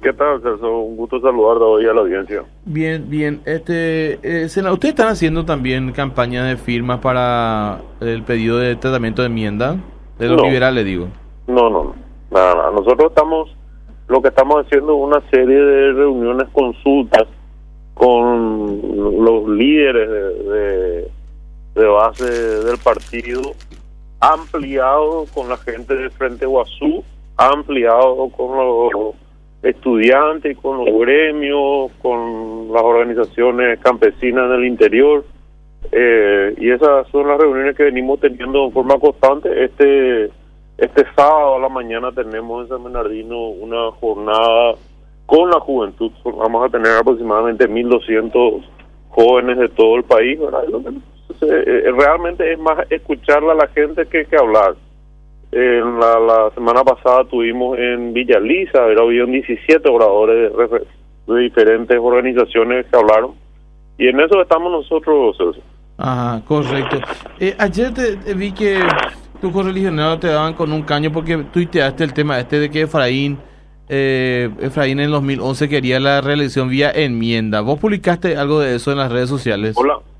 ¿Qué tal, Celso? Un gusto saludarte hoy a la audiencia. Bien, bien. Senador, ¿ustedes están haciendo también campañas de firmas para el pedido de tratamiento de enmienda? De los liberales, digo. No. Nada. Nosotros lo que estamos haciendo es una serie de reuniones, consultas con los líderes de base del partido, ampliado con la gente de Frente Guazú, ampliado con los estudiantes, con los gremios, con las organizaciones campesinas del interior, y esas son las reuniones que venimos teniendo de forma constante. Este sábado a la mañana tenemos en San Bernardino una jornada con la juventud. Vamos a tener aproximadamente 1.200 jóvenes de todo el país, ¿verdad? Realmente es más escucharle a la gente que hablar. En la semana pasada tuvimos en Villa Lisa, habían 17 oradores de diferentes organizaciones que hablaron, y en eso estamos nosotros. Ajá, correcto. Ayer vi que tus correligionarios te daban con un caño porque tuiteaste el tema de que Efraín en el 2011 quería la reelección vía enmienda. ¿Vos publicaste algo de eso en las redes sociales?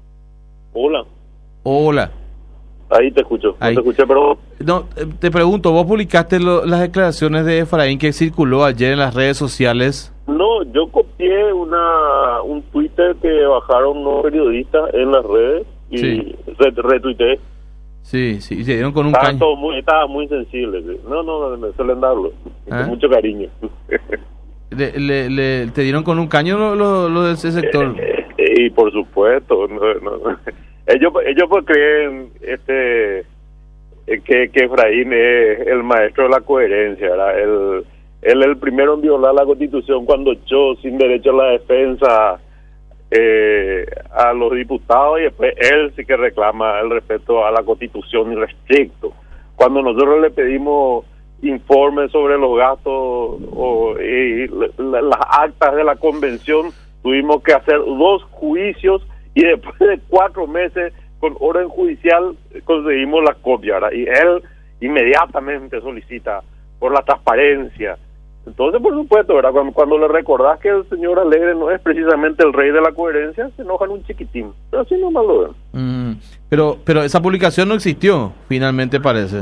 Hola. Ahí te escucho. Ahí. No te escuché, pero... No, te pregunto, ¿vos publicaste las declaraciones de Efraín que circuló ayer en las redes sociales? No, yo copié un Twitter que bajaron unos periodistas en las redes y sí. Retuiteé. Sí, se dieron con un caño. Estaba muy sensible. Sí. No, suelen darlo. Con mucho cariño. ¿Te dieron con un caño lo de ese sector? Y por supuesto, no. Ellos pues creen que Efraín es el maestro de la coherencia, ¿verdad? Él es el primero en violar la Constitución cuando echó sin derecho a la defensa a los diputados, y después él sí que reclama el respeto a la Constitución irrestricto. Cuando nosotros le pedimos informes sobre los gastos y las actas de la convención, tuvimos que hacer 2 juicios, y después de 4 meses con orden judicial conseguimos la copia, ¿verdad? Y él inmediatamente solicita por la transparencia. Entonces, por supuesto, ¿verdad? Cuando le recordás que el señor Alegre no es precisamente el rey de la coherencia, se enojan un chiquitín, pero así nomás lo ven. Pero esa publicación no existió, finalmente parece.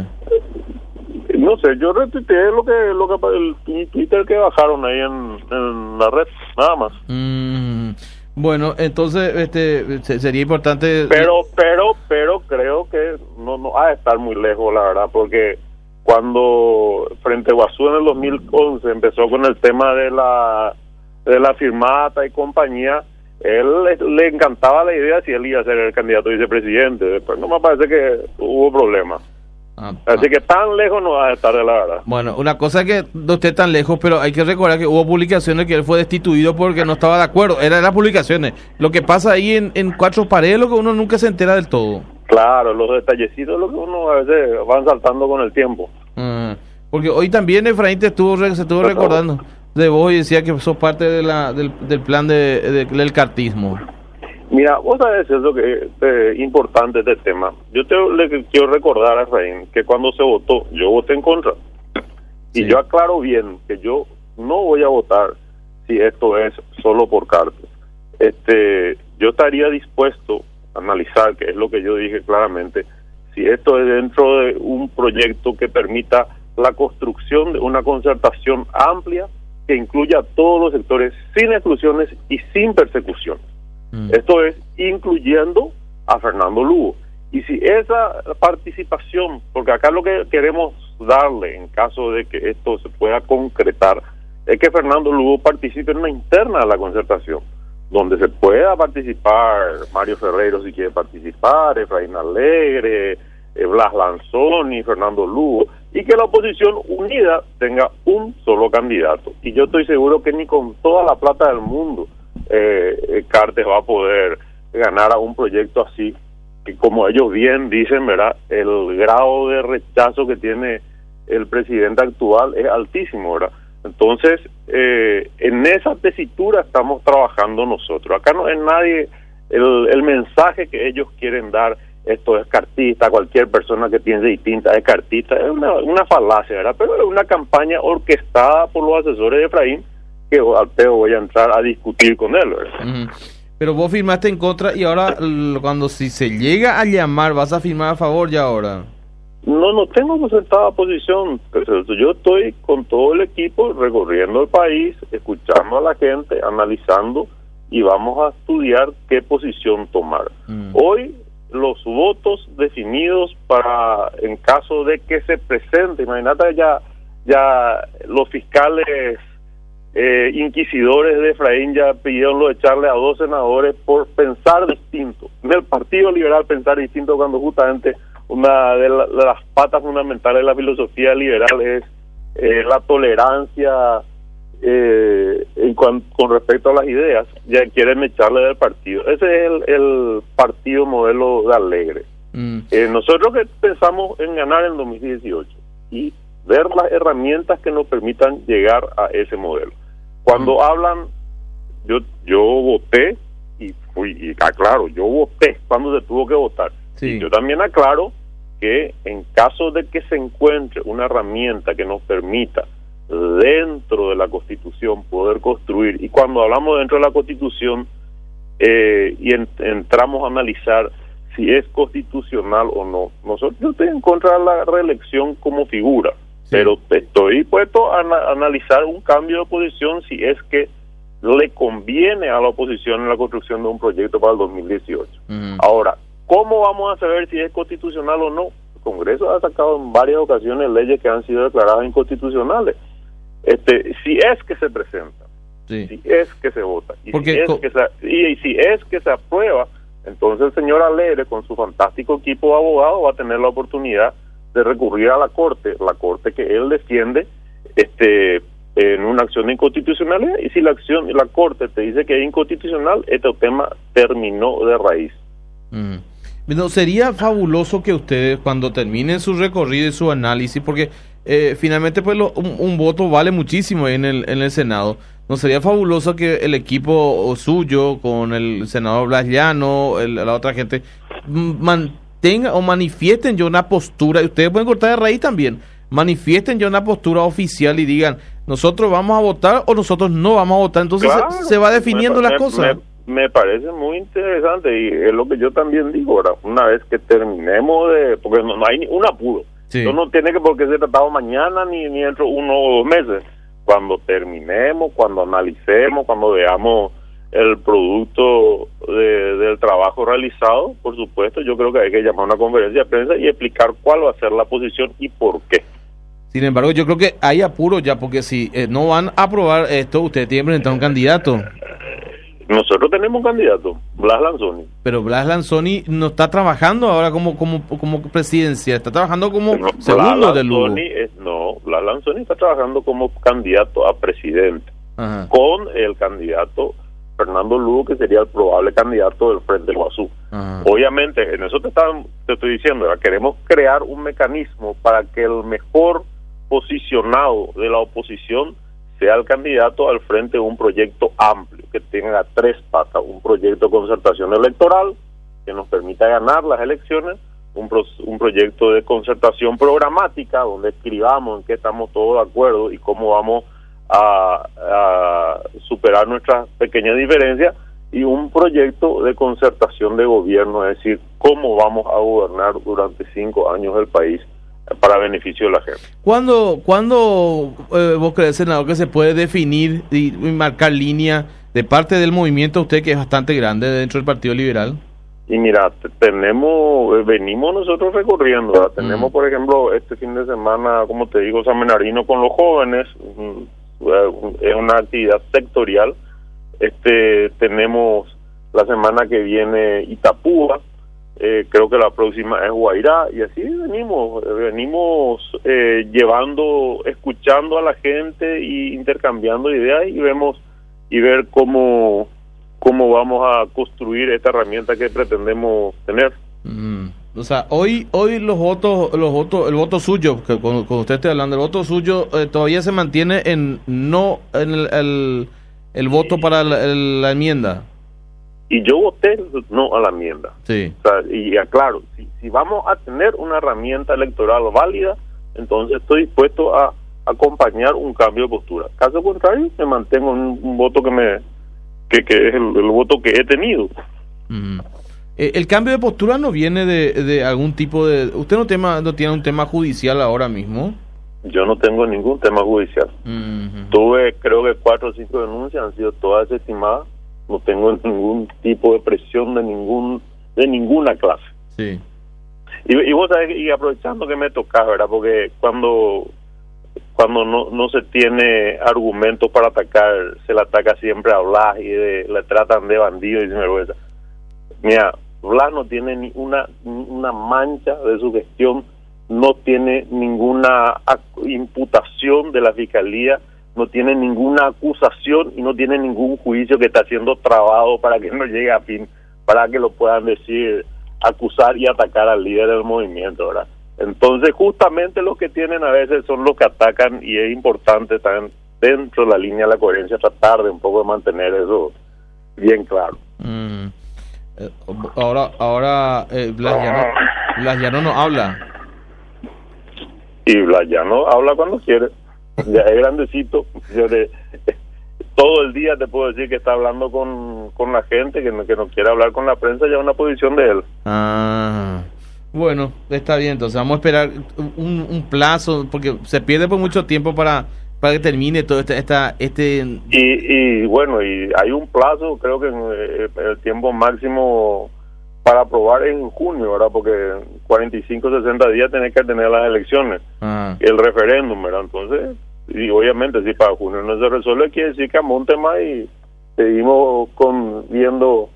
No sé, yo retuiteé el Twitter que bajaron ahí en la red, nada más. Bueno, entonces sería importante... Pero creo que no ha de estar muy lejos, la verdad, porque cuando Frente Guazú en el 2011 empezó con el tema de la firmata y compañía, él le encantaba la idea si él iba a ser el candidato a vicepresidente. Después no me parece que hubo problemas. Así que tan lejos no va a estar, de la verdad. Bueno, una cosa es que no esté tan lejos, pero hay que recordar que hubo publicaciones que él fue destituido porque no estaba de acuerdo. Eran las publicaciones. Lo que pasa ahí en 4 paredes, lo que uno nunca se entera del todo. Claro, los detallecitos, lo que uno a veces van saltando con el tiempo. Porque hoy también Efraín se estuvo recordando de vos y decía que sos parte del plan del cartismo. Mira, vos sabés eso que es importante este tema. Yo le quiero recordar a Efraín que cuando se votó, yo voté en contra. Y yo aclaro bien que yo no voy a votar si esto es solo por cartas. Yo estaría dispuesto a analizar, que es lo que yo dije claramente, si esto es dentro de un proyecto que permita la construcción de una concertación amplia que incluya a todos los sectores, sin exclusiones y sin persecución. Esto es incluyendo a Fernando Lugo. Y si esa participación, porque acá lo que queremos darle en caso de que esto se pueda concretar, es que Fernando Lugo participe en una interna de la concertación, donde se pueda participar Mario Ferrero si quiere participar, Efraín Alegre, Blas Lanzoni, Fernando Lugo, y que la oposición unida tenga un solo candidato. Y yo estoy seguro que ni con toda la plata del mundo Cartes va a poder ganar a un proyecto así, que como ellos bien dicen, ¿verdad? El grado de rechazo que tiene el presidente actual es altísimo, ¿verdad? Entonces, en esa tesitura estamos trabajando nosotros. Acá no es nadie, el mensaje que ellos quieren dar, esto es cartista, cualquier persona que piense distinta es cartista, es una falacia, ¿verdad? Pero es una campaña orquestada por los asesores de Efraín que al peor voy a entrar a discutir con él, ¿verdad? Pero vos firmaste en contra y ahora cuando si se llega a llamar, ¿vas a firmar a favor ya ahora? No tengo presentada posición. Yo estoy con todo el equipo recorriendo el país, escuchando a la gente, analizando y vamos a estudiar qué posición tomar. Hoy los votos definidos para, en caso de que se presente, imagínate ya los fiscales inquisidores de Efraín ya pidieron lo de echarle a 2 senadores por pensar distinto. En el Partido Liberal pensar distinto cuando justamente una de las patas fundamentales de la filosofía liberal es la tolerancia con respecto a las ideas, ya quieren echarle del partido. Ese es el partido modelo de Alegre. Nosotros que pensamos en ganar en 2018 y ver las herramientas que nos permitan llegar a ese modelo. Cuando hablan, yo voté y aclaro, yo voté cuando se tuvo que votar. Sí. Y yo también aclaro que en caso de que se encuentre una herramienta que nos permita dentro de la Constitución poder construir, y cuando hablamos dentro de la Constitución entramos a analizar si es constitucional o no, yo estoy en contra de la reelección como figura. Sí. Pero estoy dispuesto a analizar un cambio de posición si es que le conviene a la oposición en la construcción de un proyecto para el 2018. Ahora, ¿cómo vamos a saber si es constitucional o no? El Congreso ha sacado en varias ocasiones leyes que han sido declaradas inconstitucionales. Si es que se presenta, sí, si es que se vota, y si es que se aprueba, entonces el señor Alegre con su fantástico equipo de abogados va a tener la oportunidad de recurrir a la corte que él defiende en una acción de inconstitucionalidad, y si la corte te dice que es inconstitucional, este tema terminó de raíz. Bueno, sería fabuloso que ustedes cuando terminen su recorrido y su análisis, porque finalmente pues un voto vale muchísimo en el Senado. ¿No sería fabuloso que el equipo suyo con el senador Blas Llano, la otra gente mantenga o manifiesten ya una postura, y ustedes pueden cortar de raíz también, manifiesten ya una postura oficial y digan, nosotros vamos a votar o nosotros no vamos a votar? Entonces claro, se va definiendo las cosas. Me parece muy interesante, y es lo que yo también digo ahora, una vez que terminemos porque no hay un apuro, sí, no tiene por qué ser tratado mañana ni dentro de 1 o 2 meses. Cuando terminemos, cuando analicemos, cuando veamos el producto del trabajo realizado, por supuesto, yo creo que hay que llamar a una conferencia de prensa y explicar cuál va a ser la posición y por qué. Sin embargo, yo creo que hay apuro ya, porque si no van a aprobar esto, ustedes tienen que presentar un candidato. Nosotros tenemos un candidato, Blas Lanzoni. Pero Blas Lanzoni no está trabajando ahora como presidencia, está trabajando como segundo de Lugo. Blas Lanzoni está trabajando como candidato a presidente. Ajá. Con el candidato Fernando Lugo, que sería el probable candidato del Frente Guazú. Ajá. Obviamente, en eso te estoy diciendo, ¿verdad? Queremos crear un mecanismo para que el mejor posicionado de la oposición sea el candidato al frente de un proyecto amplio, que tenga 3 patas: un proyecto de concertación electoral que nos permita ganar las elecciones, un proyecto de concertación programática donde escribamos en qué estamos todos de acuerdo y cómo vamos a superar nuestras pequeñas diferencias, y un proyecto de concertación de gobierno, es decir, cómo vamos a gobernar durante 5 años el país para beneficio de la gente. ¿Cuándo vos crees, senador, que se puede definir y marcar línea de parte del movimiento, usted que es bastante grande dentro del Partido Liberal? Y mira, venimos nosotros recorriendo, ¿verdad? Tenemos, por ejemplo, este fin de semana, como te digo, San Bernardino con los jóvenes, es una actividad sectorial. Tenemos la semana que viene Itapúa, creo que la próxima es Guairá, y así venimos escuchando a la gente y intercambiando ideas, y ver cómo vamos a construir esta herramienta que pretendemos tener. O sea, hoy el voto suyo, que cuando usted esté hablando, el voto suyo todavía se mantiene en el voto para la enmienda. Y yo voté no a la enmienda. Sí. O sea, y aclaro, si vamos a tener una herramienta electoral válida, entonces estoy dispuesto a acompañar un cambio de postura. Caso contrario, me mantengo en un voto que es el voto que he tenido. El cambio de postura no viene de algún tipo de... ¿Usted no tiene un tema judicial ahora mismo? Yo no tengo ningún tema judicial. Tuve, creo que 4 o 5 denuncias, han sido todas desestimadas. No tengo ningún tipo de presión de ninguna clase. Sí. Y vos sabés, y aprovechando que me tocas, ¿verdad? Porque cuando no se tiene argumentos para atacar, se le ataca siempre a Blas y le tratan de bandido y sinvergüenza. Mira, Blas no tiene ni una mancha de su gestión, no tiene ninguna imputación de la fiscalía, no tiene ninguna acusación y no tiene ningún juicio que está siendo trabado para que no llegue a fin, para que lo puedan decir, acusar y atacar al líder del movimiento, ¿verdad? Entonces, justamente los que tienen a veces son los que atacan, y es importante también dentro de la línea de la coherencia tratar de un poco de mantener eso bien claro. Ahora Blas Llano no habla. Y Blas Llano habla cuando quiere, ya es grandecito. Todo el día te puedo decir que está hablando con la gente, que no quiere hablar con la prensa, ya es una posición de él. Bueno, está bien, entonces vamos a esperar un plazo, porque se pierde por mucho tiempo para que termine todo y bueno, y hay un plazo, creo que el tiempo máximo para aprobar es en junio, ¿verdad? Porque 45, 60 días tenés que tener las elecciones, el referéndum, ¿verdad? Entonces, y obviamente si para junio no se resuelve, quiere decir que amonte más y seguimos viendo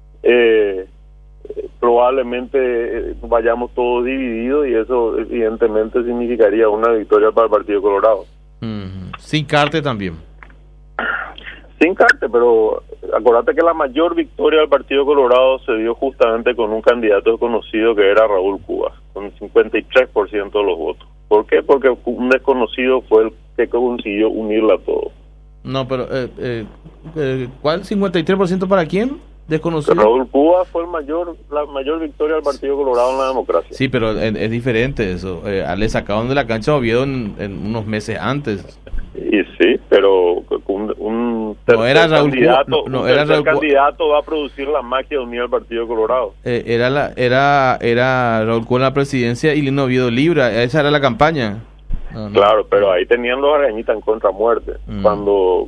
probablemente vayamos todos divididos, y eso evidentemente significaría una victoria para el Partido Colorado. Sin Carte también. Sin Carte, pero acordate que la mayor victoria del Partido Colorado se dio justamente con un candidato desconocido que era Raúl Cubas, con 53% de los votos. ¿Por qué? Porque un desconocido fue el que consiguió unirla a todos. No, pero ¿cuál 53% para quién? Desconocido. Raúl Cubas fue la mayor victoria del Partido Colorado en la democracia. Sí, pero es diferente eso. Le sacaron de la cancha a Oviedo en unos meses antes. Y sí, pero un tercer candidato va a producir la magia de unir al Partido Colorado. Era Raúl Cubas en la presidencia y Lino Oviedo Libra. Esa era la campaña. No. Claro, pero ahí tenían los arañitas en contra muerte. Cuando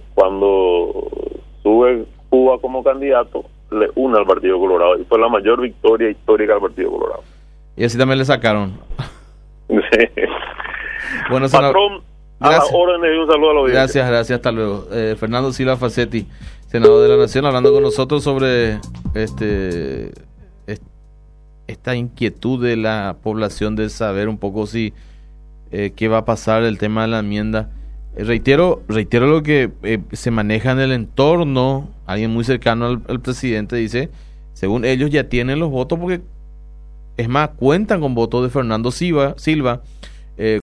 sube Cuba como candidato, le une al Partido Colorado, y fue la mayor victoria histórica del Partido Colorado. Y así también le sacaron. Sí. Bueno, patrón, a las órdenes, y un saludo a la audiencia. Gracias, hasta luego. Fernando Silva Facetti, senador de la Nación, hablando con nosotros sobre esta inquietud de la población de saber un poco si qué va a pasar el tema de la enmienda. Reitero lo que se maneja en el entorno. Alguien muy cercano al presidente dice, según ellos ya tienen los votos, porque es más, cuentan con votos de Fernando Silva,